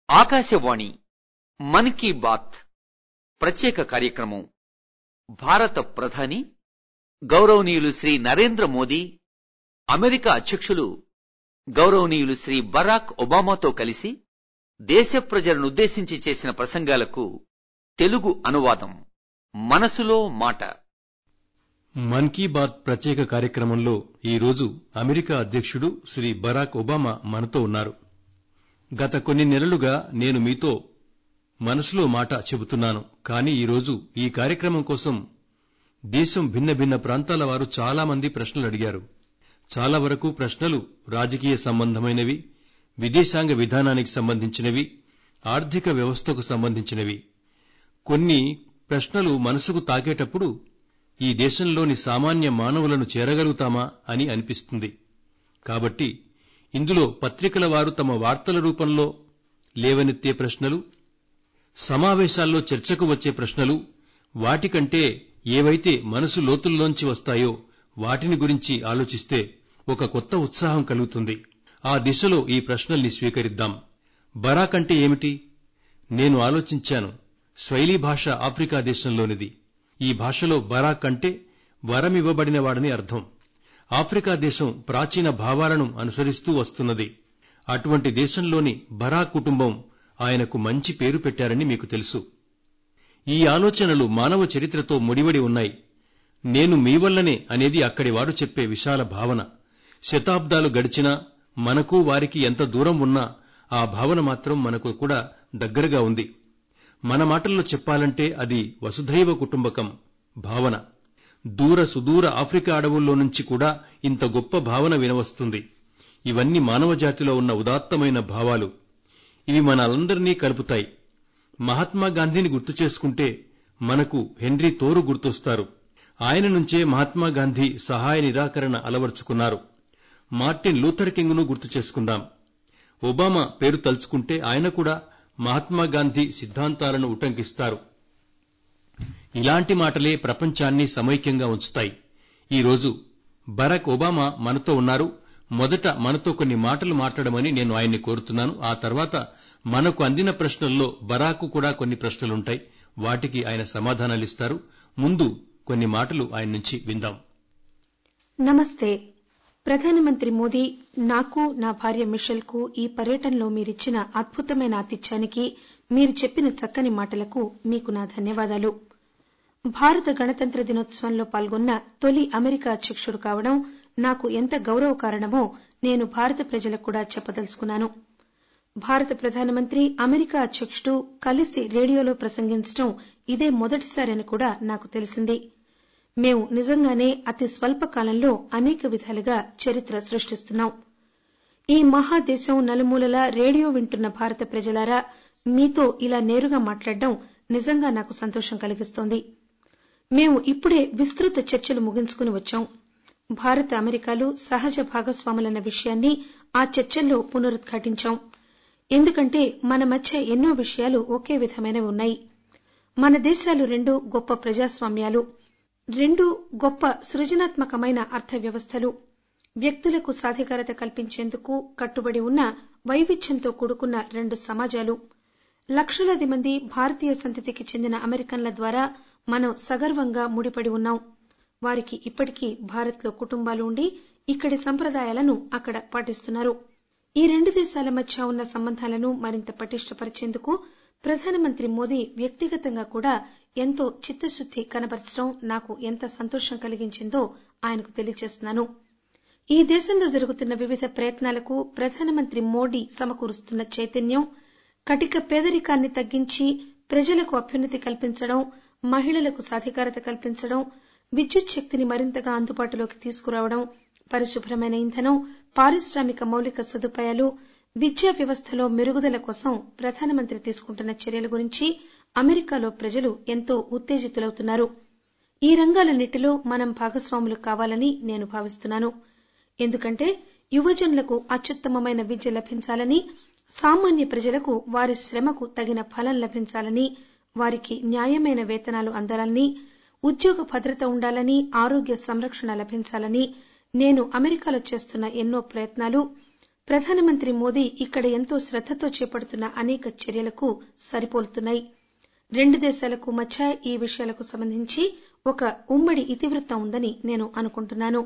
ఆకాశవాణి మన్ కీ బాత్ ప్రత్యేక కార్యక్రమం. భారత ప్రధాని గౌరవనీయులు శ్రీ నరేంద్ర మోదీ, అమెరికా అధ్యక్షులు గౌరవనీయులు శ్రీ బరాక్ ఒబామాతో కలిసి దేశ ప్రజలను ఉద్దేశించి చేసిన ప్రసంగాలకు తెలుగు అనువాదం. మనసులో మాట. మన్ కీ బాత్ ప్రత్యేక కార్యక్రమంలో ఈరోజు అమెరికా అధ్యక్షుడు శ్రీ బరాక్ ఒబామా మనతో ఉన్నారు. గత కొన్ని నెలలుగా నేను మీతో మనసులో మాట చెబుతున్నాను. కానీ ఈరోజు ఈ కార్యక్రమం కోసం దేశం భిన్న భిన్న ప్రాంతాల వారు చాలా మంది ప్రశ్నలు అడిగారు. చాలా వరకు ప్రశ్నలు రాజకీయ సంబంధమైనవి, విదేశాంగ విధానానికి సంబంధించినవి, ఆర్థిక వ్యవస్థకు సంబంధించినవి. కొన్ని ప్రశ్నలు మనసుకు తాకేటప్పుడు ఈ దేశంలోని సామాన్య మానవులను చేరగలుగుతామా అని అనిపిస్తుంది. కాబట్టి ఇందులో పత్రికల వారు తమ వార్తల రూపంలో లేవనెత్తే ప్రశ్నలు, సమావేశాల్లో చర్చకు వచ్చే ప్రశ్నలు, వాటికంటే ఏవైతే మనసు లోతుల్లోంచి వస్తాయో వాటిని గురించి ఆలోచిస్తే ఒక కొత్త ఉత్సాహం కలుగుతుంది. ఆ దిశలో ఈ ప్రశ్నల్ని స్వీకరిద్దాం. బరాక్ అంటే ఏమిటి? నేను ఆలోచించాను. స్వైలీ భాష ఆఫ్రికా దేశంలోనిది. ఈ భాషలో బరాక్ అంటే వరమివ్వబడినవాడని అర్థం. ఆఫ్రికా దేశం ప్రాచీన భావాలను అనుసరిస్తూ వస్తున్నది. అటువంటి దేశంలోని బరాక్ కుటుంబం ఆయనకు మంచి పేరు పెట్టారని మీకు తెలుసు. ఈ ఆలోచనలు మానవ చరిత్రతో ముడివడి ఉన్నాయి. నేను మీ వల్లనే అనేది అక్కడి వారు చెప్పే విశాల భావన. శతాబ్దాలు గడిచినా మనకు వారికి ఎంత దూరం ఉన్నా ఆ భావన మాత్రం మనకు కూడా దగ్గరగా ఉంది. మన మాటల్లో చెప్పాలంటే అది వసుధైవ కుటుంబకం భావన. దూర సుదూర ఆఫ్రికా అడవుల్లో నుంచి కూడా ఇంత గొప్ప భావన వినవస్తుంది. ఇవన్నీ మానవ జాతిలో ఉన్న ఉదాత్తమైన భావాలు. ఇవి మనలందరినీ కలుపుతాయి. మహాత్మా గాంధీని గుర్తు చేసుకుంటే మనకు హెన్రీ థోరు గుర్తొస్తారు. ఆయన నుంచే మహాత్మా గాంధీ సహాయ నిరాకరణ అలవర్చుకున్నారు. మార్టిన్ లూథర్ కింగ్ ను గుర్తు చేసుకుందాం. ఒబామా పేరు తలుచుకుంటే ఆయన కూడా మహాత్మా గాంధీ సిద్ధాంతాలను ఉటంకిస్తారు. ఇలాంటి మాటలే ప్రపంచాన్ని సమైక్యంగా ఉంచుతాయి. ఈ రోజు బరాక్ ఒబామా మనతో ఉన్నారు. మొదట మనతో కొన్ని మాటలు మాట్లాడమని నేను ఆయన్ని కోరుతున్నాను. ఆ తర్వాత మనకు అందిన ప్రశ్నల్లో బరాక్ కూడా కొన్ని ప్రశ్నలుంటాయి. వాటికి ఆయన సమాధానాలిస్తారు. ముందు కొన్ని మాటలు ఆయన నుంచి విందాం. నమస్తే. ప్రధానమంత్రి మోదీ, నాకు నా భార్య మిషెల్ కు ఈ పర్యటనలో మీరిచ్చిన అద్భుతమైన ఆతిథ్యానికి, మీరు చెప్పిన చక్కని మాటలకు మీకు నా ధన్యవాదాలు. భారత గణతంత్ర దినోత్సవంలో పాల్గొన్న తొలి అమెరికా అధ్యక్షుడు కావడం నాకు ఎంత గౌరవకారణమో నేను భారత ప్రజలకు కూడా చెప్పదలుచుకున్నాను. భారత ప్రధానమంత్రి, అమెరికా అధ్యక్షుడు కలిసి రేడియోలో ప్రసంగించడం ఇదే మొదటిసారని కూడా నాకు తెలిసింది. మేము నిజంగానే అతి స్వల్ప కాలంలో అనేక విధాలుగా చరిత్ర సృష్టిస్తున్నాం. ఈ మహాదేశం నలుమూలలా రేడియో వింటున్న భారత ప్రజలారా, మీతో ఇలా నేరుగా మాట్లాడడం నిజంగా నాకు సంతోషం కలిగిస్తోంది. మేము ఇప్పుడే విస్తృత చర్చలు ముగించుకుని వచ్చాం. భారత అమెరికాలు సహజ భాగస్వాములన్న విషయాన్ని ఆ చర్చల్లో పునరుద్ఘాటించాం. ఎందుకంటే మన మధ్య ఎన్నో విషయాలు ఒకే విధమైనవి ఉన్నాయి. మన దేశాలు రెండు గొప్ప ప్రజాస్వామ్యాలు, రెండు గొప్ప సృజనాత్మకమైన అర్థ వ్యవస్థలు, వ్యక్తులకు సాధికారత కల్పించేందుకు కట్టుబడి ఉన్న వైవిధ్యంతో కూడుకున్న రెండు సమాజాలు. లక్షలాది మంది భారతీయ సంతతికి చెందిన అమెరికన్ల ద్వారా మనం సగర్వంగా ముడిపడి ఉన్నాం. వారికి ఇప్పటికీ భారత్లో కుటుంబాలు ఉండి ఇక్కడి సంప్రదాయాలను అక్కడ పాటిస్తున్నారు. ఈ రెండు దేశాల మధ్య ఉన్న సంబంధాలను మరింత పటిష్టపరిచేందుకు ప్రధానమంత్రి మోదీ వ్యక్తిగతంగా కూడా ఎంతో చిత్తశుద్ది కనబరచడం నాకు ఎంత సంతోషం కలిగించిందో ఆయనకు తెలియజేస్తున్నాను. ఈ దేశంలో జరుగుతున్న వివిధ ప్రయత్నాలకు ప్రధానమంత్రి మోదీ సమకూరుస్తున్న చైతన్యం, కటిక పేదరికాన్ని తగ్గించి ప్రజలకు అభ్యున్నతి కల్పించడం, మహిళలకు సాధికారత కల్పించడం, విద్యుత్ శక్తిని మరింతగా అందుబాటులోకి తీసుకురావడం, పరిశుభ్రమైన ఇంధనం, పారిశ్రామిక మౌలిక సదుపాయాలు, విద్యా వ్యవస్థలో మెరుగుదల కోసం ప్రధానమంత్రి తీసుకుంటున్న చర్యల గురించి అమెరికాలో ప్రజలు ఎంతో ఉత్తేజితులవుతున్నారు. ఈ రంగాలన్నిటిలో మనం భాగస్వాములు కావాలని నేను భావిస్తున్నాను. ఎందుకంటే యువజనులకు అత్యుత్తమమైన విద్య లభించాలని, సామాన్య ప్రజలకు వారి శ్రమకు తగిన ఫలం లభించాలని, వారికి న్యాయమైన వేతనాలు అందాలని, ఉద్యోగ భద్రత ఉండాలని, ఆరోగ్య సంరక్షణ లభించాలని నేను అమెరికాలో చేస్తున్న ఎన్నో ప్రయత్నాలు ప్రధానమంత్రి మోదీ ఇక్కడ ఎంతో శ్రద్ధతో చేపడుతున్న అనేక చర్యలకు సరిపోలుతున్నాయి. 2 దేశాలకు మధ్య ఈ విషయాలకు సంబంధించి ఒక ఉమ్మడి ఇతివృత్తం ఉందని నేను అనుకుంటున్నాను.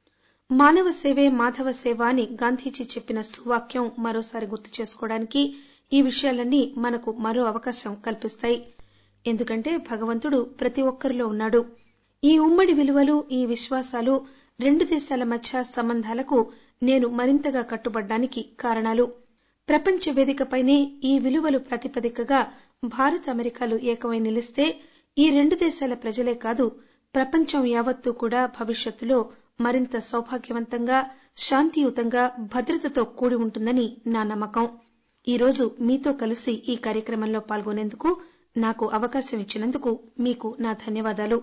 మానవ సేవే మాధవ సేవ అని గాంధీజీ చెప్పిన సువాక్యం మరోసారి గుర్తు చేసుకోవడానికి ఈ విషయాలన్నీ మనకు మరో అవకాశం కల్పిస్తాయి. ఎందుకంటే భగవంతుడు ప్రతి ఒక్కరిలో ఉన్నాడు. ఈ ఉమ్మడి విలువలు, ఈ విశ్వాసాలు 2 దేశాల మధ్య సంబంధాలకు నేను మరింతగా కట్టుబడ్డానికి కారణాలు. ప్రపంచ వేదికపైనే ఈ విలువలు ప్రాతిపదికగా భారత్ అమెరికాలు ఏకమై నిలిస్తే ఈ 2 దేశాల ప్రజలే కాదు, ప్రపంచం యావత్తూ కూడా భవిష్యత్తులో మరింత సౌభాగ్యవంతంగా, శాంతియుతంగా, భద్రతతో కూడి ఉంటుందని నా నమ్మకం. ఈ రోజు మీతో కలిసి ఈ కార్యక్రమంలో పాల్గొనేందుకు నాకు అవకాశం ఇచ్చినందుకు మీకు నా ధన్యవాదాలు.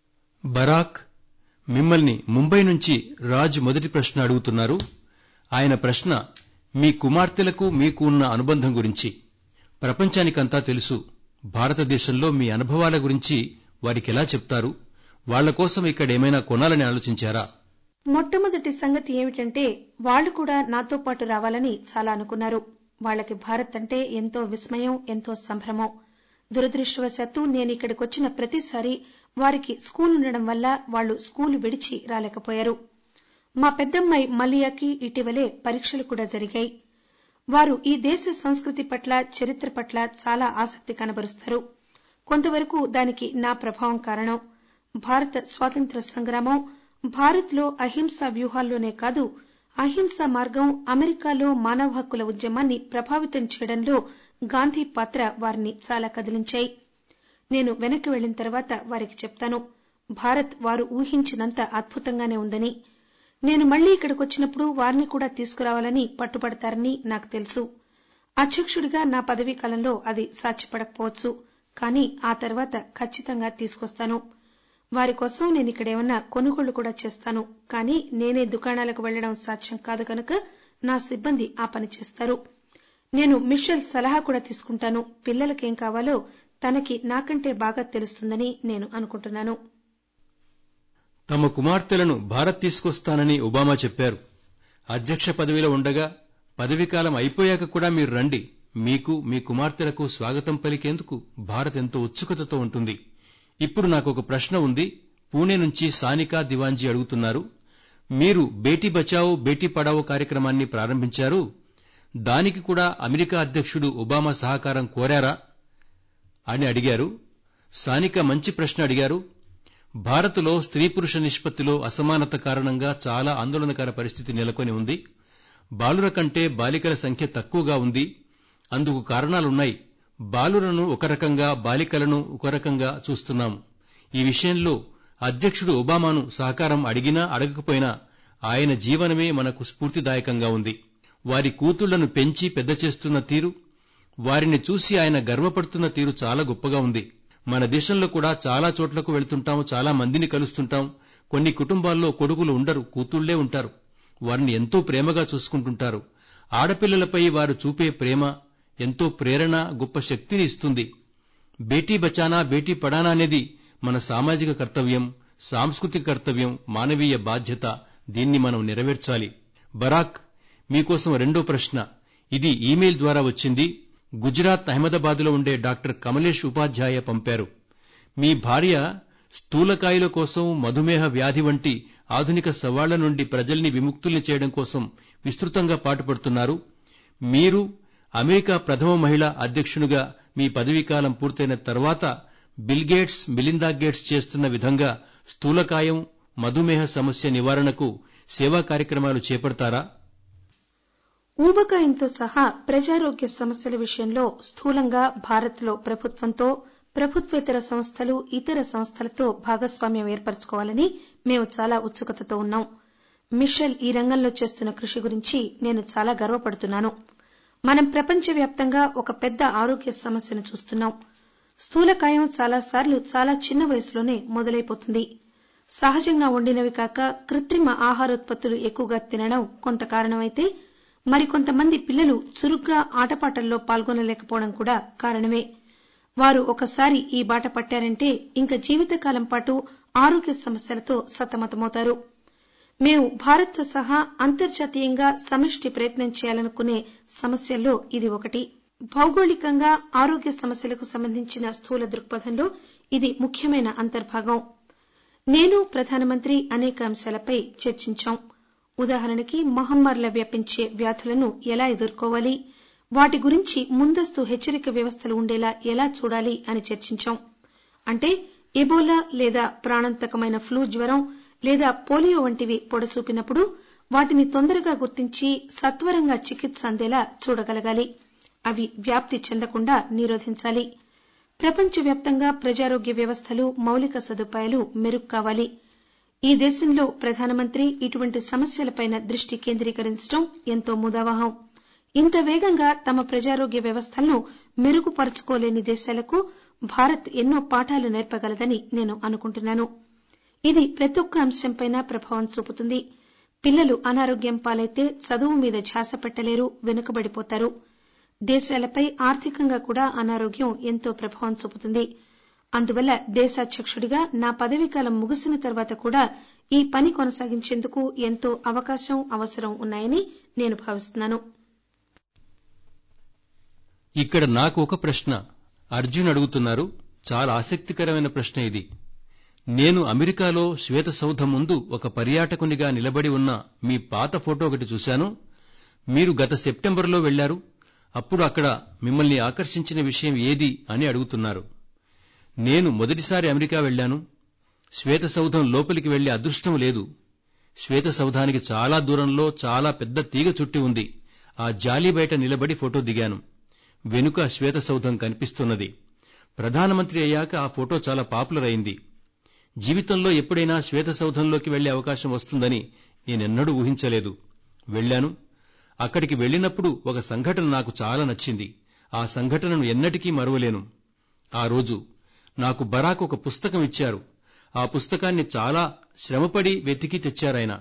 బరాక్, మిమ్మల్ని ముంబై నుంచి రాజ్ మొదటి ప్రశ్న అడుగుతున్నారు. ఆయన ప్రశ్న మీ కుమార్తెలకు మీకు ఉన్న అనుబంధం గురించి. ప్రపంచానికంతా తెలుసు. భారతదేశంలో మీ అనుభవాల గురించి వారికెలా చెప్తారు? వాళ్ల కోసం ఇక్కడ ఏమైనా కొనాలని ఆలోచించారా? మొట్టమొదటి సంగతి ఏమిటంటే వాళ్లు కూడా నాతో పాటు రావాలని చాలా అనుకున్నారు. వాళ్లకి భారత్ అంటే ఎంతో విస్మయం, ఎంతో సంభ్రమం. దురదృష్టవశాత్తు నేను ఇక్కడికి వచ్చిన ప్రతిసారి వారికి స్కూల్ ఉండడం వల్ల వాళ్లు స్కూలు విడిచి రాలేకపోయారు. మా పెద్దమ్మాయి మలియాకి ఇటీవలే పరీక్షలు కూడా జరిగాయి. వారు ఈ దేశ సంస్కృతి పట్ల, చరిత్ర పట్ల చాలా ఆసక్తి కనబరుస్తారు. కొంతవరకు దానికి నా ప్రభావం కారణం. భారత స్వాతంత్ర సంగ్రామం భారత్లో అహింసా వ్యూహాల్లోనే కాదు, అహింసా మార్గం అమెరికాలో మానవ హక్కుల ఉద్యమాన్ని ప్రభావితం చేయడంలో గాంధీ పాత్ర వారిని చాలా కదిలించాయి. నేను వెనక్కి వెళ్లిన తర్వాత వారికి చెప్తాను, భారత్ వారు ఊహించినంత అద్భుతంగానే ఉందని. నేను మళ్లీ ఇక్కడికొచ్చినప్పుడు వారిని కూడా తీసుకురావాలని పట్టుబడతారని నాకు తెలుసు. అధ్యక్షుడిగా నా పదవీ కాలంలో అది సాధ్యపడకపోవచ్చు, కానీ ఆ తర్వాత ఖచ్చితంగా తీసుకొస్తాను. వారి కోసం నేను ఇక్కడేమన్నా కొనుగోళ్లు కూడా చేస్తాను. కానీ నేనే దుకాణాలకు వెళ్లడం సాధ్యం కాదు కనుక నా సిబ్బంది ఆ పని చేస్తారు. నేను మిషెల్ సలహా కూడా తీసుకుంటాను. పిల్లలకేం కావాలో తనకి నాకంటే బాగా తెలుస్తుందని నేను అనుకుంటున్నాను. తమ కుమార్తెలను భారత్ తీసుకొస్తానని ఒబామా చెప్పారు. అధ్యక్ష పదవిలో ఉండగా పదవీకాలం అయిపోయాక కూడా మీరు రండి, మీకు మీ కుమార్తెలకు స్వాగతం పలికేందుకు భారత్ ఎంతో ఉత్సుకతతో ఉంటుంది. ఇప్పుడు నాకొక ప్రశ్న ఉంది. పూణే నుంచి సానికా దివాన్జీ అడుగుతున్నారు. మీరు బేటీ బచావో బేటీ పడావో కార్యక్రమాన్ని ప్రారంభించారు. దానికి కూడా అమెరికా అధ్యక్షుడు ఒబామా సహకారం కోరారా అని అడిగారు. సానిక మంచి ప్రశ్న అడిగారు. భారత్లో స్త్రీ పురుష నిష్పత్తిలో అసమానత కారణంగా చాలా ఆందోళనకర పరిస్థితి నెలకొని ఉంది. బాలుర కంటే బాలికల సంఖ్య తక్కువగా ఉంది. అందుకు కారణాలున్నాయి. బాలులను ఒక రకంగా, బాలికలను ఒక రకంగా చూస్తున్నాం. ఈ విషయంలో అధ్యక్షుడు ఒబామాను సహకారం అడిగినా అడగకపోయినా ఆయన జీవనమే మనకు స్ఫూర్తిదాయకంగా ఉంది. వారి కూతుళ్లను పెంచి పెద్ద చేస్తున్న తీరు, వారిని చూసి ఆయన గర్వపడుతున్న తీరు చాలా గొప్పగా ఉంది. మన దేశంలో కూడా చాలా చోట్లకు వెళ్తుంటాం, చాలా మందిని కలుస్తుంటాం. కొన్ని కుటుంబాల్లో కొడుకులు ఉండరు, కూతుళ్లే ఉంటారు. వారిని ఎంతో ప్రేమగా చూసుకుంటుంటారు. ఆడపిల్లలపై వారు చూపే ప్రేమ ఎంతో ప్రేరణ, గొప్ప శక్తిని ఇస్తుంది. బేటీ బచానా బేటీ పడానా అనేది మన సామాజిక కర్తవ్యం, సాంస్కృతిక కర్తవ్యం, మానవీయ బాధ్యత. దీన్ని మనం నెరవేర్చాలి. బరాక్, మీకోసం రెండో ప్రశ్న. ఇది ఈమెయిల్ ద్వారా వచ్చింది. గుజరాత్ అహ్మదాబాద్లో ఉండే డాక్టర్ కమలేష్ ఉపాధ్యాయ పంపారు. మీ భార్య స్థూలకాయుల కోసం, మధుమేహ వ్యాధి వంటి ఆధునిక సవాళ్ల నుండి ప్రజల్ని విముక్తుల్ని చేయడం కోసం విస్తృతంగా పాటుపడుతున్నారు. మీరు అమెరికా ప్రథమ మహిళా అధ్యక్షునిగా మీ పదవీకాలం పూర్తయిన తర్వాత బిల్ గేట్స్, మిలిందా గేట్స్ చేస్తున్న విధంగా స్థూలకాయం, మధుమేహ సమస్య నివారణకు సేవా కార్యక్రమాలు చేపడతారా? ఊబకాయంతో సహా ప్రజారోగ్య సమస్యల విషయంలో స్థూలంగా భారత్లో ప్రభుత్వంతో, ప్రభుత్వేతర సంస్థలు, ఇతర సంస్థలతో భాగస్వామ్యం ఏర్పరచుకోవాలని మేము చాలా ఉత్సుకతతో ఉన్నాం. మిషెల్ ఈ రంగంలో చేస్తున్న కృషి గురించి నేను చాలా గర్వపడుతున్నాను. మనం ప్రపంచవ్యాప్తంగా ఒక పెద్ద ఆరోగ్య సమస్యను చూస్తున్నాం. స్థూలకాయం చాలాసార్లు చాలా చిన్న వయసులోనే మొదలైపోతుంది. సహజంగా వండినవి కాక కృత్రిమ ఆహారోత్పత్తులు ఎక్కువగా తినడం కొంత కారణమైతే, మరికొంతమంది పిల్లలు చురుగ్గా ఆటపాటల్లో పాల్గొనలేకపోవడం కూడా కారణమే. వారు ఒకసారి ఈ బాట పట్టారంటే ఇంక జీవితకాలం పాటు ఆరోగ్య సమస్యలతో సతమతమవుతారు. మేము భారత్తో సహా అంతర్జాతీయంగా సమష్టి ప్రయత్నం చేయాలనుకునే సమస్యల్లో ఇది ఒకటి. భౌగోళికంగా ఆరోగ్య సమస్యలకు సంబంధించిన స్థూల దృక్పథంలో ఇది ముఖ్యమైన అంతర్భాగం. నేను ప్రధానమంత్రి అనేక అంశాలపై చర్చించాం. ఉదాహరణకి మహమ్మారుల వ్యాపించే వ్యాధులను ఎలా ఎదుర్కోవాలి, వాటి గురించి ముందస్తు హెచ్చరిక వ్యవస్థలు ఉండేలా ఎలా చూడాలి అని చర్చించాం. అంటే ఎబోలా లేదా ప్రాణాంతకమైన ఫ్లూ జ్వరం లేదా పోలియో వంటివి పొడసూపినప్పుడు వాటిని తొందరగా గుర్తించి సత్వరంగా చికిత్స అందేలా చూడగలగాలి. అవి వ్యాప్తి చెందకుండా నిరోధించాలి. ప్రపంచవ్యాప్తంగా ప్రజారోగ్య వ్యవస్థలు, మౌలిక సదుపాయాలు మెరుగు కావాలి. ఈ దేశంలో ప్రధానమంత్రి ఇటువంటి సమస్యలపైన దృష్టి కేంద్రీకరించడం ఎంతో ముదావహం. ఇంత వేగంగా తమ ప్రజారోగ్య వ్యవస్థలను మెరుగుపరుచుకోలేని దేశాలకు భారత్ ఎన్నో పాఠాలు నేర్పగలదని నేను అనుకుంటున్నాను. ఇది ప్రతి ఒక్క అంశంపైనా ప్రభావం చూపుతుంది. పిల్లలు అనారోగ్యం పాలైతే చదువు మీద ధ్యాస పెట్టలేరు, వెనుకబడిపోతారు. దేశాలపై ఆర్థికంగా కూడా అనారోగ్యం ఎంతో ప్రభావం చూపుతుంది. అందువల్ల దేశాధ్యక్షుడిగా నా పదవీకాలం ముగిసిన తర్వాత కూడా ఈ పని కొనసాగించేందుకు ఎంతో అవకాశం, అవసరం ఉన్నాయని నేను భావిస్తున్నాను. ఇక్కడ నాకు ఒక ప్రశ్న అర్జున్ అడుగుతున్నారు. చాలా ఆసక్తికరమైన ప్రశ్న ఇది. నేను అమెరికాలో శ్వేతసౌధం ముందు ఒక పర్యాటకునిగా నిలబడి ఉన్న మీ పాత ఫోటో ఒకటి చూశాను. మీరు గత సెప్టెంబర్లో వెళ్లారు. అప్పుడు అక్కడ మిమ్మల్ని ఆకర్షించిన విషయం ఏది అని అడుగుతున్నారు. నేను మొదటిసారి అమెరికా వెళ్లాను. శ్వేతసౌధం లోపలికి వెళ్లే అదృష్టం లేదు. శ్వేతసౌధానికి చాలా దూరంలో చాలా పెద్ద తీగ చుట్టి ఉంది. ఆ జాలీ బయట నిలబడి ఫోటో దిగాను. వెనుక శ్వేతసౌధం కనిపిస్తున్నది. ప్రధానమంత్రి అయ్యాక ఆ ఫోటో చాలా పాపులర్ అయింది. జీవితంలో ఎప్పుడైనా శ్వేతసౌధంలోకి వెళ్లే అవకాశం వస్తుందని నేనెన్నడూ ఊహించలేదు. వెళ్లాను. అక్కడికి వెళ్లినప్పుడు ఒక సంఘటన నాకు చాలా నచ్చింది. ఆ సంఘటనను ఎన్నటికీ మరువలేను. ఆ రోజు నాకు బరాక్ ఒక పుస్తకం ఇచ్చారు. ఆ పుస్తకాన్ని చాలా శ్రమపడి వెతికి తెచ్చారాయన.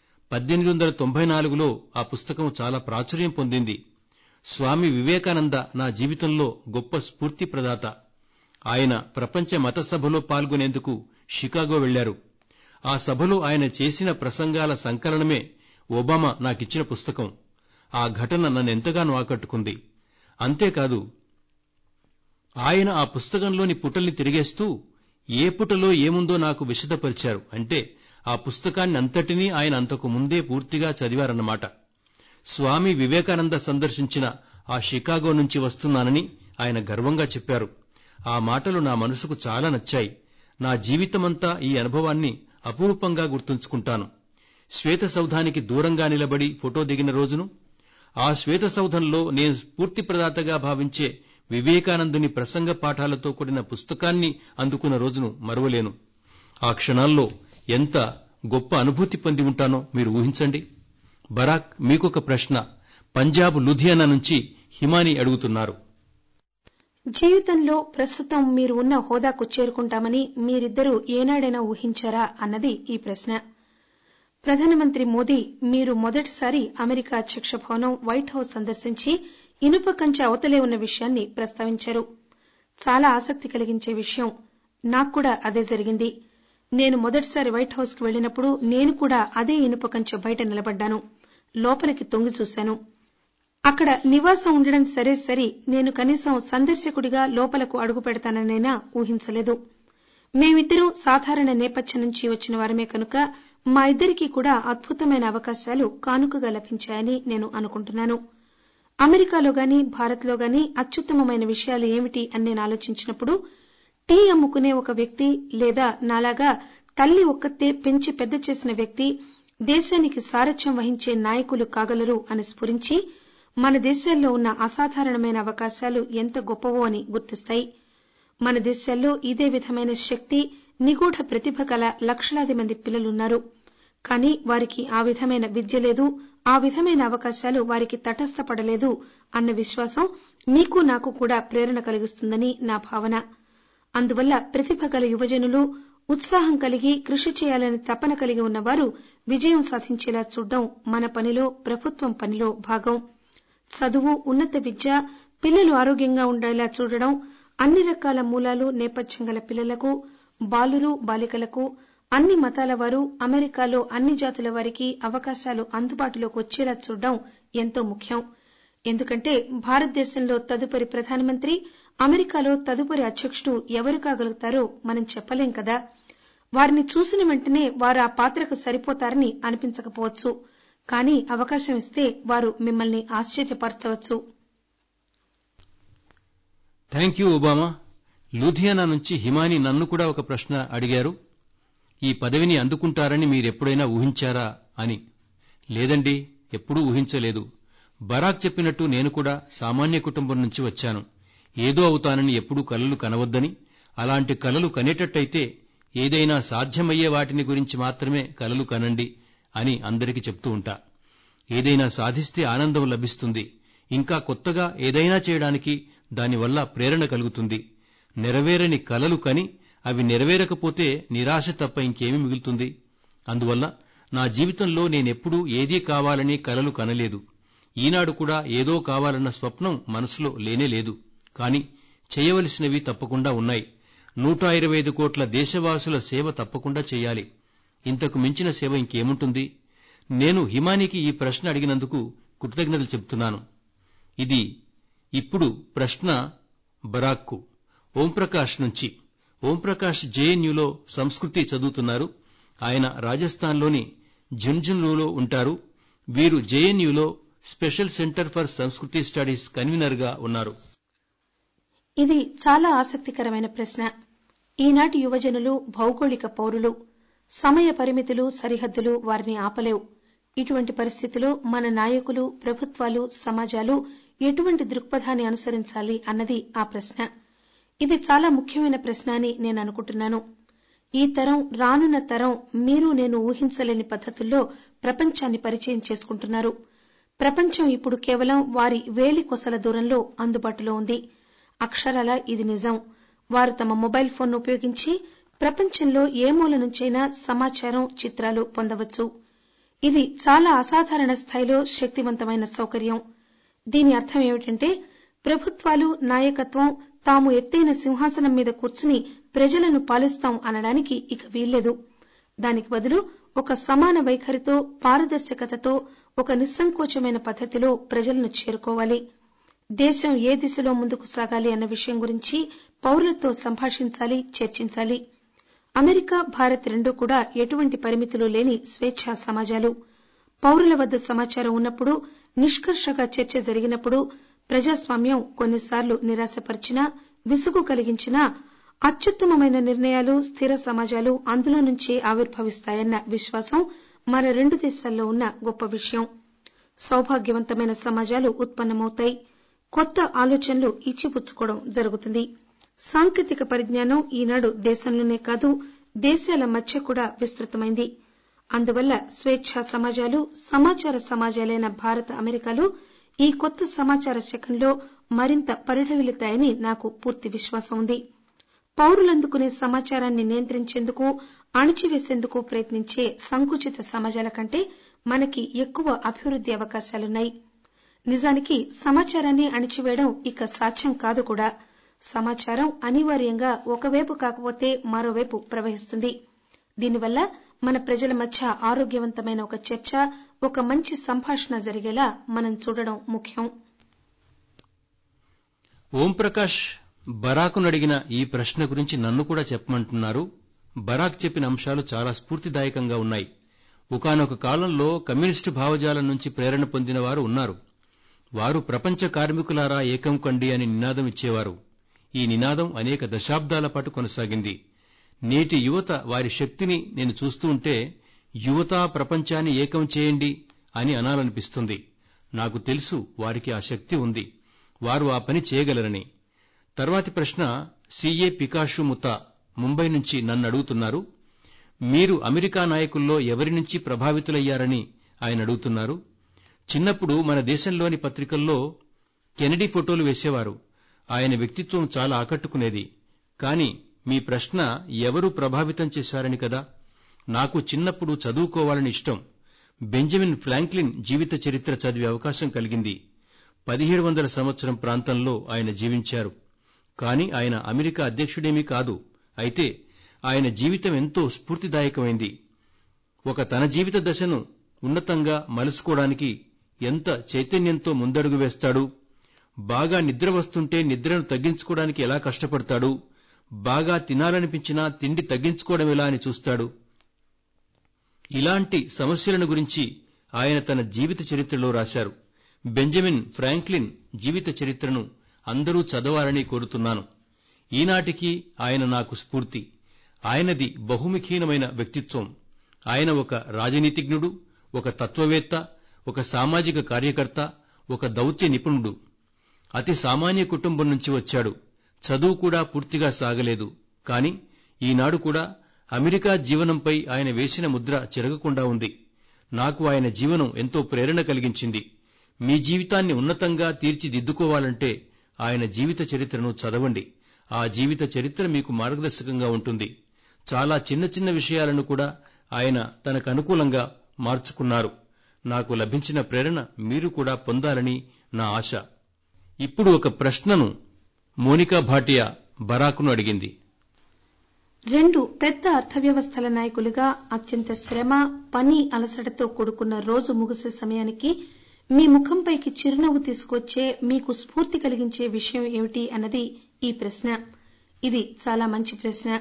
1894లో ఆ పుస్తకం చాలా ప్రాచుర్యం పొందింది. స్వామి వివేకానంద నా జీవితంలో గొప్ప స్ఫూర్తి ప్రదాత. ఆయన ప్రపంచ మత సభలో పాల్గొనేందుకు షికాగో వెళ్లారు. ఆ సభలో ఆయన చేసిన ప్రసంగాల సంకలనమే ఒబామా నాకిచ్చిన పుస్తకం. ఆ ఘటన నన్నెంతగానో ఆకట్టుకుంది. అంతేకాదు, ఆయన ఆ పుస్తకంలోని పుటల్ని తిరిగేస్తూ ఏ పుటలో ఏముందో నాకు విశదపరిచారు. అంటే ఆ పుస్తకాన్ని అంతటినీ ఆయన అంతకు ముందే పూర్తిగా చదివారన్నమాట. స్వామి వివేకానంద సందర్శించిన ఆ షికాగో నుంచి వస్తున్నానని ఆయన గర్వంగా చెప్పారు. ఆ మాటలు నా మనసుకు చాలా నచ్చాయి. నా జీవితమంతా ఈ అనుభవాన్ని అపురూపంగా గుర్తుంచుకుంటాను. శ్వేతసౌధానికి దూరంగా నిలబడి ఫోటో దిగిన రోజును, ఆ శ్వేతసౌధంలో నేను స్ఫూర్తి ప్రదాతగా భావించే వివేకానందుని ప్రసంగ పాఠాలతో కూడిన పుస్తకాన్ని అందుకున్న రోజును మరువలేను. ఆ క్షణాల్లో ఎంత గొప్ప అనుభూతి పొంది ఉంటానో మీరు ఊహించండి. బరాక్, మీకొక ప్రశ్న. పంజాబ్ లూధియానా నుంచి హిమాని అడుగుతున్నారు. జీవితంలో ప్రస్తుతం మీరు ఉన్న హోదాకు చేరుకుంటామని మీరిద్దరూ ఏనాడైనా ఊహించారా అన్నది ఈ ప్రశ్న. ప్రధానమంత్రి మోదీ మీరు మొదటిసారి అమెరికా అధ్యక్ష భవనం వైట్ హౌస్ సందర్శించి ఇనుప కంచె అవతలే ఉన్న విషయాన్ని ప్రస్తావించారు. చాలా ఆసక్తి కలిగించే విషయం. నాకు కూడా అదే జరిగింది. నేను మొదటిసారి వైట్ హౌస్ కు వెళ్లినప్పుడు నేను కూడా అదే ఇనుప కంచె బయట నిలబడ్డాను. లోపలికి తొంగి చూశాను. అక్కడ నివాసం ఉండడం సరే సరి, నేను కనీసం సందర్శకుడిగా లోపలకు అడుగు పెడతాననైనా ఊహించలేదు. మేమిద్దరం సాధారణ నేపథ్యం నుంచి వచ్చిన వారమే కనుక మా ఇద్దరికీ కూడా అద్భుతమైన అవకాశాలు కానుకగా లభించాయని నేను అనుకుంటున్నాను. అమెరికాలో గాని భారత్లో గాని అత్యుత్తమమైన విషయాలు ఏమిటి అని నేను ఆలోచించినప్పుడు టీ అమ్ముకునే ఒక వ్యక్తి లేదా నాలాగా తల్లి ఒక్కతే పెంచి పెద్ద చేసిన వ్యక్తి దేశానికి సారథ్యం వహించే నాయకులు కాగలరు అని స్ఫురించి మన దేశాల్లో ఉన్న అసాధారణమైన అవకాశాలు ఎంత గొప్పవో అని గుర్తిస్తాయి. మన దేశాల్లో ఇదే విధమైన శక్తి, నిగూఢ ప్రతిభ గల లక్షలాది మంది పిల్లలున్నారు. కానీ వారికి ఆ విధమైన విద్య లేదు, ఆ విధమైన అవకాశాలు వారికి తటస్థపడలేదు అన్న విశ్వాసం మీకు నాకు కూడా ప్రేరణ కలిగిస్తుందని నా భావన. అందువల్ల ప్రతిభ గల యువజనులు, ఉత్సాహం కలిగి కృషి చేయాలని తపన కలిగి ఉన్నవారు విజయం సాధించేలా చూడడం మన పనిలో, ప్రభుత్వం పనిలో భాగం. చదువు, ఉన్నత విద్య, పిల్లలు ఆరోగ్యంగా ఉండేలా చూడడం, అన్ని రకాల మూలాలు, నేపథ్యం గల పిల్లలకు, బాలురు, బాలికలకు అన్ని మతాల వారు అమెరికాలో అన్ని జాతుల వారికి అవకాశాలు అందుబాటులోకి వచ్చేలా చూడడం ఎంతో ముఖ్యం. ఎందుకంటే భారతదేశంలో తదుపరి ప్రధానమంత్రి, అమెరికాలో తదుపరి అధ్యక్షుడు ఎవరు కాగలుగుతారో మనం చెప్పలేం కదా. వారిని చూసిన వెంటనే వారు ఆ పాత్రకు సరిపోతారని అనిపించకపోవచ్చు. కానీ అవకాశం ఇస్తే వారు మిమ్మల్ని ఆశ్చర్యపరచవచ్చు. Thank you Obama. లూధియానా నుంచి హిమాని నన్ను కూడా ఒక ప్రశ్న అడిగారు. ఈ పదవిని అందుకుంటారని మీరెప్పుడైనా ఊహించారా అని. లేదండి, ఎప్పుడూ ఊహించలేదు. బరాక్ చెప్పినట్టు నేను కూడా సామాన్య కుటుంబం నుంచి వచ్చాను. ఏదో అవుతానని ఎప్పుడూ కలలు కనవద్దని, అలాంటి కలలు కనేటట్టయితే ఏదైనా సాధ్యమయ్యే వాటిని గురించి మాత్రమే కలలు కనండి అని అందరికీ చెప్తూ ఉంటా. ఏదైనా సాధిస్తే ఆనందం లభిస్తుంది. ఇంకా కొత్తగా ఏదైనా చేయడానికి దానివల్ల ప్రేరణ కలుగుతుంది. నెరవేరని కలలు కని అవి నెరవేరకపోతే నిరాశ తప్ప ఇంకేమీ మిగులుతుంది. అందువల్ల నా జీవితంలో నేనెప్పుడూ ఏదీ కావాలని కలలు కనలేదు. ఈనాడు కూడా ఏదో కావాలన్న స్వప్నం మనసులో లేనేలేదు. కాని చేయవలసినవి తప్పకుండా ఉన్నాయి. 125 కోట్ల దేశవాసుల సేవ తప్పకుండా చేయాలి. ఇంతకు మించిన సేవ ఇంకేముంటుంది? నేను హిమానికి ఈ ప్రశ్న అడిగినందుకు కృతజ్ఞతలు చెబుతున్నాను. ఇది ఇప్పుడు ప్రశ్న బరాక్కు. ఓంప్రకాష్ నుంచి. ఓంప్రకాష్ జేఎన్యూలో సంస్కృతి చదువుతున్నారు. ఆయన రాజస్థాన్లోని ఝుంఝునూలో ఉంటారు. వీరు జేఎన్యూలో special centre for Sanskrit studies convener గా ఉన్నారు. ఇది చాలా ఆసక్తికరమైన ప్రశ్న. ఈనాటి యువజనులు భౌగోళిక పౌరులు. సమయ పరిమితులు, సరిహద్దులు వారిని ఆపలేవు. ఇటువంటి పరిస్థితిలో మన నాయకులు, ప్రభుత్వాలు, సమాజాలు ఎటువంటి దృక్పథాన్ని అనుసరించాలి అన్నది ఆ ప్రశ్న. ఇది చాలా ముఖ్యమైన ప్రశ్న అని నేను అనుకుంటున్నాను. ఈ తరం, రానున్న తరం మీరు నేను ఊహించలేని పద్ధతుల్లో ప్రపంచాన్ని పరిచయం చేసుకుంటున్నారు. ప్రపంచం ఇప్పుడు కేవలం వారి వేలి కొసల దూరంలో అందుబాటులో ఉంది. అక్షరాలా ఇది నిజం. వారు తమ మొబైల్ ఫోన్ ఉపయోగించి ప్రపంచంలో ఏ మూల నుంచైనా సమాచారం, చిత్రాలు పొందవచ్చు. ఇది చాలా అసాధారణ స్థాయిలో శక్తివంతమైన సౌకర్యం. దీని అర్థం ఏమిటంటే ప్రభుత్వాలు, నాయకత్వం తాము ఎత్తైన సింహాసనం మీద కూర్చుని ప్రజలను పాలిస్తాం అనడానికి ఇక వీల్లేదు. దానికి బదులు ఒక సమాన వైఖరితో, పారదర్శకతతో, ఒక నిస్సంకోచమైన పద్ధతిలో ప్రజలను చేరుకోవాలి. దేశం ఏ దిశలో ముందుకు సాగాలి అన్న విషయం గురించి పౌరులతో సంభాషించాలి, చర్చించాలి. అమెరికా, భారత్ రెండూ కూడా ఎటువంటి పరిమితులు లేని స్వేచ్ఛా సమాజాలు. పౌరుల వద్ద సమాచారం ఉన్నప్పుడు, నిష్కర్షగా చర్చ జరిగినప్పుడు ప్రజాస్వామ్యం కొన్నిసార్లు నిరాశపరిచినా, విసుగు కలిగించినా అత్యుత్తమమైన నిర్ణయాలు, స్థిర సమాజాలు అందులో నుంచే ఆవిర్భవిస్తాయన్న విశ్వాసం మన రెండు దేశాల్లో ఉన్న గొప్ప విషయం. సౌభాగ్యవంతమైన సమాజాలు ఉత్పన్నమవుతాయి. కొత్త ఆలోచనలు ఇచ్చిపుచ్చుకోవడం జరుగుతుంది. సాంకేతిక పరిజ్ఞానం ఈనాడు దేశంలోనే కాదు, దేశాల మధ్య కూడా విస్తృతమైంది. అందువల్ల స్వేచ్ఛా సమాజాలు, సమాచార సమాజాలైన భారత, అమెరికాలు ఈ కొత్త సమాచార శకంలో మరింత పరిఢవిల్లుతాయని నాకు పూర్తి విశ్వాసం ఉంది. పౌరులందుకునే సమాచారాన్ని నియంత్రించేందుకు, అణిచివేసేందుకు ప్రయత్నించే సంకుచిత సమాజాల కంటే మనకి ఎక్కువ అభివృద్ధి అవకాశాలున్నాయి. నిజానికి సమాచారాన్ని అణిచివేయడం ఇక సాధ్యం కాదు కూడా. సమాచారం అనివార్యంగా ఒకవైపు కాకపోతే మరోవైపు ప్రవహిస్తుంది. దీనివల్ల మన ప్రజల మధ్య ఆరోగ్యవంతమైన ఒక చర్చ, ఒక మంచి సంభాషణ జరిగేలా మనం చూడడం ముఖ్యం. ఓంప్రకాష్ బరాకును అడిగిన ఈ ప్రశ్న గురించి నన్ను కూడా చెప్పమంటున్నారు. బరాక్ చెప్పిన అంశాలు చాలా స్ఫూర్తిదాయకంగా ఉన్నాయి. ఒకానొక కాలంలో కమ్యూనిస్టు భావజాలం నుంచి ప్రేరణ పొందిన వారు ఉన్నారు. వారు ప్రపంచ కార్మికులారా ఏకం కండి అని నినాదం ఇచ్చేవారు. ఈ నినాదం అనేక దశాబ్దాల పాటు కొనసాగింది. నేటి యువత వారి శక్తిని నేను చూస్తూ ఉంటే యువత ప్రపంచాన్ని ఏకం చేయండి అని అనాలనిపిస్తుంది. నాకు తెలుసు వారికి ఆ శక్తి ఉంది. వారు ఆ పని చేయగలరని. తర్వాతి ప్రశ్న సిఏ పికాషు ముతా ముంబై నుంచి నన్ను అడుగుతున్నారు. మీరు అమెరికా నాయకుల్లో ఎవరి నుంచి ప్రభావితులయ్యారని ఆయన అడుగుతున్నారు. చిన్నప్పుడు మన దేశంలోని పత్రికల్లో కెనడీ ఫోటోలు వేసేవారు. ఆయన వ్యక్తిత్వం చాలా ఆకట్టుకునేది. కాని మీ ప్రశ్న ఎవరు ప్రభావితం చేశారని కదా. నాకు చిన్నప్పుడు చదువుకోవాలని ఇష్టం. బెంజమిన్ ఫ్రాంక్లిన్ జీవిత చరిత్ర చదివే అవకాశం కలిగింది. 1700 సంవత్సరం ప్రాంతంలో ఆయన జీవించారు. కాని ఆయన అమెరికా అధ్యక్షుడేమీ కాదు. అయితే ఆయన జీవితం ఎంతో స్ఫూర్తిదాయకమైంది. తన జీవిత దశను ఉన్నతంగా మలుచుకోవడానికి ఎంత చైతన్యంతో ముందడుగు వేస్తాడు, బాగా నిద్ర వస్తుంటే నిద్రను తగ్గించుకోవడానికి ఎలా కష్టపడతాడు, బాగా తినాలనిపించినా తిండి తగ్గించుకోవడం ఎలా అని చూస్తాడు. ఇలాంటి సమస్యలను గురించి ఆయన తన జీవిత చరిత్రలో రాశారు. బెంజమిన్ ఫ్రాంక్లిన్ జీవిత చరిత్రను అందరూ చదవాలని కోరుతున్నాను. ఈనాటికి ఆయన నాకు స్ఫూర్తి. ఆయనది బహుముఖీనమైన వ్యక్తిత్వం. ఆయన ఒక రాజనీతిజ్ఞుడు, ఒక తత్వవేత్త, ఒక సామాజిక కార్యకర్త, ఒక దౌత్య నిపుణుడు. అతి సామాన్య కుటుంబం నుంచి వచ్చాడు. చదువు కూడా పూర్తిగా సాగలేదు. కాని ఈనాడు కూడా అమెరికా జీవనంపై ఆయన వేసిన ముద్ర చెరగకుండా ఉంది. నాకు ఆయన జీవనం ఎంతో ప్రేరణ కలిగించింది. మీ జీవితాన్ని ఉన్నతంగా తీర్చిదిద్దుకోవాలంటే ఆయన జీవిత చరిత్రను చదవండి. ఆ జీవిత చరిత్ర మీకు మార్గదర్శకంగా ఉంటుంది. చాలా చిన్న చిన్న విషయాలను కూడా ఆయన తనకు అనుకూలంగా మార్చుకున్నారు. నాకు లభించిన ప్రేరణ మీరు కూడా పొందాలని నా ఆశ. ఇప్పుడు ఒక ప్రశ్నను మోనికా భాటియా బరాక్ను అడిగింది. 2 పెద్ద అర్థవ్యవస్థల నాయకులుగా అత్యంత శ్రమ, పని అలసటతో కూడుకున్న రోజు ముగిసే సమయానికి మీ ముఖంపైకి చిరునవ్వు తీసుకొచ్చే, మీకు స్ఫూర్తి కలిగించే విషయం ఏమిటి అన్నది ఈ ప్రశ్న. ఇది చాలా మంచి ప్రశ్న.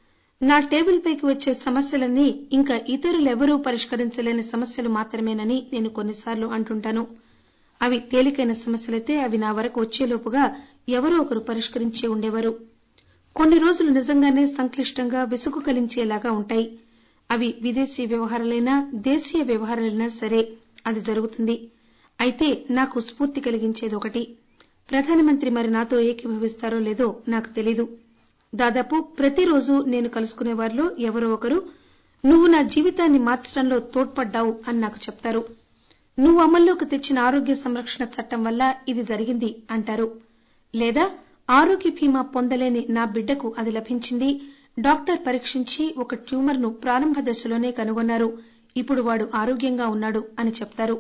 నా టేబుల్ పైకి వచ్చే సమస్యలన్నీ ఇంకా ఇతరులెవరూ పరిష్కరించలేని సమస్యలు మాత్రమేనని నేను కొన్నిసార్లు అంటుంటాను. అవి తేలికైన సమస్యలైతే అవి నా వరకు వచ్చేలోపుగా ఎవరో ఒకరు పరిష్కరించే ఉండేవారు. కొన్ని రోజులు నిజంగానే సంక్లిష్టంగా, విసుగు కలించేలాగా ఉంటాయి. అవి విదేశీ వ్యవహారాలైనా దేశీయ వ్యవహారాలైనా సరే అది జరుగుతుంది. అయితే నాకు స్ఫూర్తి కలిగించేది ఒకటి. ప్రధానమంత్రి మరి నాతో ఏకీభవిస్తారో లేదో నాకు తెలీదు. దాదాపు ప్రతిరోజు నేను కలుసుకునే వారిలో ఎవరో ఒకరు నువ్వు నా జీవితాన్ని మార్చడంలో తోడ్పడ్డావు అని నాకు చెప్తారు. నువ్వు అమల్లోకి తెచ్చిన ఆరోగ్య సంరక్షణ చట్టం వల్ల ఇది జరిగింది అంటారు. లేదా ఆరోగ్య బీమా పొందలేని నా బిడ్డకు అది లభించింది, డాక్టర్ పరీక్షించి ఒక ట్యూమర్ ను ప్రారంభ దశలోనే కనుగొన్నారు, ఇప్పుడు వాడు ఆరోగ్యంగా ఉన్నాడు అని చెప్తారు.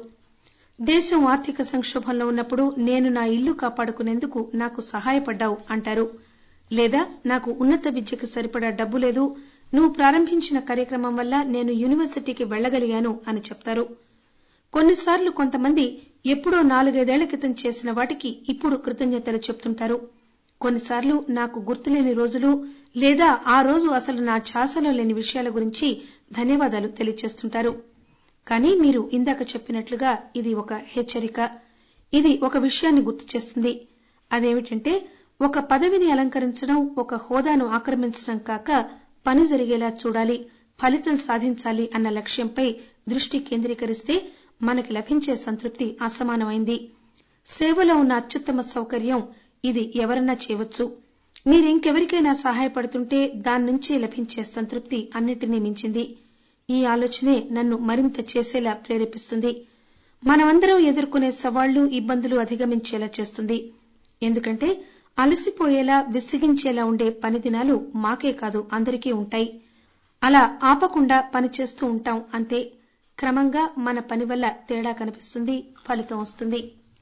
దేశం ఆర్థిక సంక్షోభంలో ఉన్నప్పుడు నేను నా ఇల్లు కాపాడుకునేందుకు నాకు సహాయపడ్డావు అంటారు. లేదా నాకు ఉన్నత విద్యకు సరిపడా డబ్బు లేదు, నువ్వు ప్రారంభించిన కార్యక్రమం వల్ల నేను యూనివర్సిటీకి వెళ్లగలిగాను అని చెప్తారు. కొన్నిసార్లు కొంతమంది ఎప్పుడో 4-5 ఏళ్ల క్రితం చేసిన వాటికి ఇప్పుడు కృతజ్ఞతలు చెప్తుంటారు. కొన్నిసార్లు నాకు గుర్తులేని రోజులు లేదా ఆ రోజు అసలు నా ఛాసలో లేని విషయాల గురించి ధన్యవాదాలు తెలియజేస్తుంటారు. కానీ మీరు ఇందాక చెప్పినట్లుగా ఇది ఒక హెచ్చరిక. ఇది ఒక విషయాన్ని గుర్తు చేస్తుంది. అదేమిటంటే ఒక పదవిని అలంకరించడం, ఒక హోదాను ఆక్రమించడం కాక పని జరిగేలా చూడాలి, ఫలితం సాధించాలి అన్న లక్ష్యంపై దృష్టి కేంద్రీకరిస్తే మనకి లభించే సంతృప్తి అసమానమైంది. సేవలో ఉన్న అత్యుత్తమ సౌకర్యం ఇది ఎవరన్నా చేయవచ్చు. మీరింకెవరికైనా సహాయపడుతుంటే దాని నుంచి లభించే సంతృప్తి అన్నిటినీ మించింది. ఈ ఆలోచనే నన్ను మరింత చేసేలా ప్రేరేపిస్తుంది. మనమందరం ఎదుర్కొనే సవాళ్లు, ఇబ్బందులు అధిగమించేలా చేస్తుంది. ఎందుకంటే అలసిపోయేలా, విసిగించేలా ఉండే పని దినాలు మాకే కాదు అందరికీ ఉంటాయి. అలా ఆపకుండా పనిచేస్తూ ఉంటాం అంతే. క్రమంగా మన పని వల్ల తేడా కనిపిస్తుంది, ఫలితం వస్తుంది.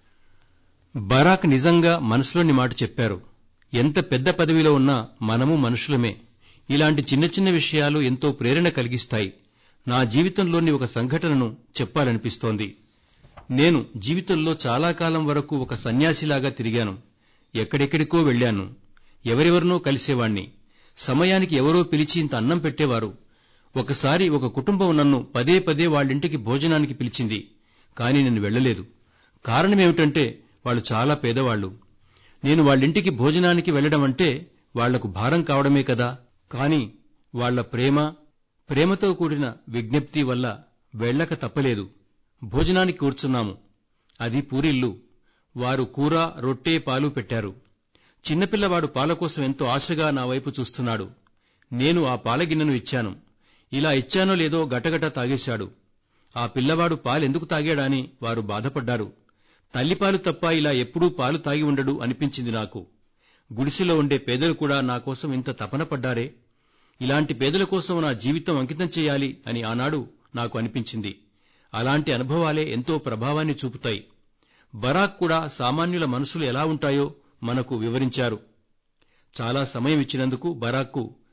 బరాక్ నిజంగా మనసులోని మాట చెప్పారు. ఎంత పెద్ద పదవిలో ఉన్నా మనము మనుషులమే. ఇలాంటి చిన్న చిన్న విషయాలు ఎంతో ప్రేరణ కలిగిస్తాయి. నా జీవితంలోని ఒక సంఘటనను చెప్పాలనిపిస్తోంది. నేను జీవితంలో చాలా కాలం వరకు ఒక సన్యాసిలాగా తిరిగాను. ఎక్కడెక్కడికో వెళ్లాను. ఎవరెవరినో కలిసేవాణ్ణి. సమయానికి ఎవరో పిలిచి ఇంత అన్నం పెట్టేవారు. ఒకసారి ఒక కుటుంబం నన్ను పదే పదే వాళ్ళింటికి భోజనానికి పిలిచింది. కాని నేను వెళ్లలేదు. కారణమేమిటంటే వాళ్ళు చాలా పేదవాళ్లు. నేను వాళ్ళింటికి భోజనానికి వెళ్లడం అంటే వాళ్లకు భారం కావడమే కదా. కాని వాళ్ల ప్రేమతో కూడిన విజ్ఞప్తి వల్ల వెళ్లక తప్పలేదు. భోజనానికి కూర్చున్నాము. అది పూరిల్లు. వారు కూర, రొట్టె, పాలు పెట్టారు. చిన్నపిల్లవాడు పాల కోసం ఎంతో ఆశగా నా వైపు చూస్తున్నాడు. నేను ఆ పాలగిన్నెను ఇచ్చాను. ఇలా ఇచ్చానో లేదో గటగట తాగేశాడు. ఆ పిల్లవాడు పాలెందుకు తాగాడని వారు బాధపడ్డారు. తల్లిపాలు తప్ప ఇలా ఎప్పుడూ పాలు తాగి ఉండడు అనిపించింది నాకు. గుడిసెలో ఉండే పేదలు కూడా నా కోసం ఇంత తపన పడ్డారే. ఇలాంటి పేదల కోసం నా జీవితం అంకితం చేయాలి అని ఆనాడు నాకు అనిపించింది. అలాంటి అనుభవాలే ఎంతో ప్రభావాన్ని చూపుతాయి. బరాక్ కూడా సామాన్యుల మనసులు ఎలా ఉంటాయో మనకు వివరించారు. చాలా సమయం ఇచ్చినందుకు బరాక్కు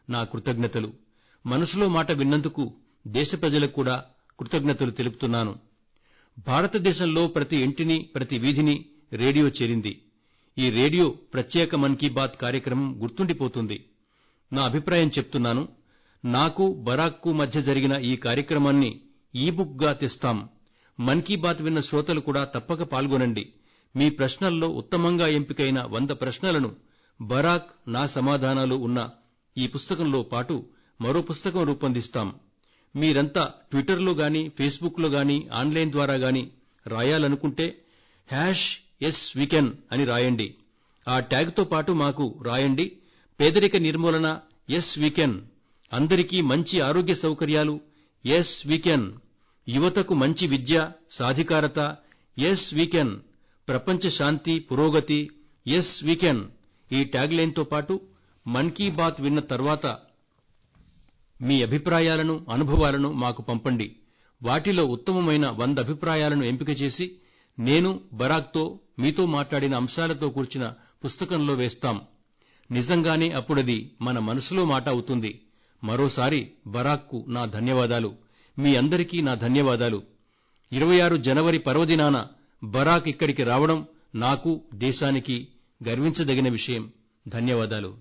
నా కృతజ్ఞతలు. మనసులో మాట విన్నందుకు దేశ ప్రజలకు కూడా కృతజ్ఞతలు తెలుపుతున్నాను. భారతదేశంలో ప్రతి ఇంటిని, ప్రతి వీధిని రేడియో చేరింది. ఈ రేడియో ప్రత్యేక మన్ కీ బాత్ కార్యక్రమం గుర్తుండిపోతుంది. నా అభిప్రాయం చెప్తున్నాను. నాకు బరాక్కు మధ్య జరిగిన ఈ కార్యక్రమాన్ని ఈ బుక్ గా తెస్తాం. మన్ కీ బాత్ విన్న శ్రోతలు కూడా తప్పక పాల్గొనండి. మీ ప్రశ్నల్లో ఉత్తమంగా ఎంపికైన 100 ప్రశ్నలను బరాక్ నా సమాధానాలు ఉన్న ఈ పుస్తకంలో పాటు మరో పుస్తకం రూపొందిస్తాం. మీరంతా ట్విట్టర్లో గాని, ఫేస్బుక్ లో గాని, ఆన్లైన్ ద్వారా గాని రాయాలనుకుంటే #SWeekend అని రాయండి. ఆ ట్యాగ్తో పాటు మాకు రాయండి. పేదరిక నిర్మూలన SWeekend, అందరికీ మంచి ఆరోగ్య సౌకర్యాలు SWeekend, యువతకు మంచి విద్య, సాధికారత SWeekend, ప్రపంచ శాంతి, పురోగతి SWeekend. ఈ ట్యాగ్ లైన్తో పాటు మన్ కీ బాత్ విన్న తర్వాత మీ అభిప్రాయాలను, అనుభవాలను మాకు పంపండి. వాటిలో ఉత్తమమైన 100 అభిప్రాయాలను ఎంపిక చేసి నేను బరాక్తో మీతో మాట్లాడిన అంశాలతో కూర్చిన పుస్తకంలో వేస్తాం. నిజంగానే అప్పుడది మన మనసులో మాట అవుతుంది. మరోసారి బరాక్కు నా ధన్యవాదాలు. మీ అందరికీ నా ధన్యవాదాలు. 26 జనవరి పర్వదినాన బరాక్ ఇక్కడికి రావడం నాకు, దేశానికి గర్వించదగిన విషయం. ధన్యవాదాలు.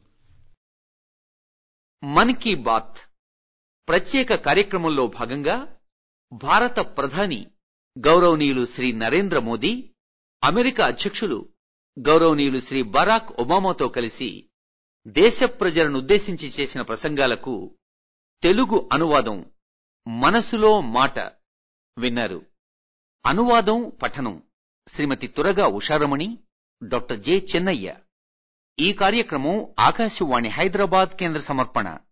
మన్ కీ బాత్ ప్రత్యేక కార్యక్రమంలో భాగంగా భారత ప్రధాని గౌరవనీయులు శ్రీ నరేంద్ర మోదీ, అమెరికా అధ్యక్షులు గౌరవనీయులు శ్రీ బరాక్ ఒబామాతో కలిసి దేశ ప్రజలనుద్దేశించి చేసిన ప్రసంగాలకు తెలుగు అనువాదం మనసులో మాట విన్నారు. అనువాదం, పఠనం శ్రీమతి తురగా ఉషారమణి, డాక్టర్ జె చెన్నయ్య. ఈ కార్యక్రమం ఆకాశవాణి హైదరాబాద్ కేంద్ర సమర్పణ.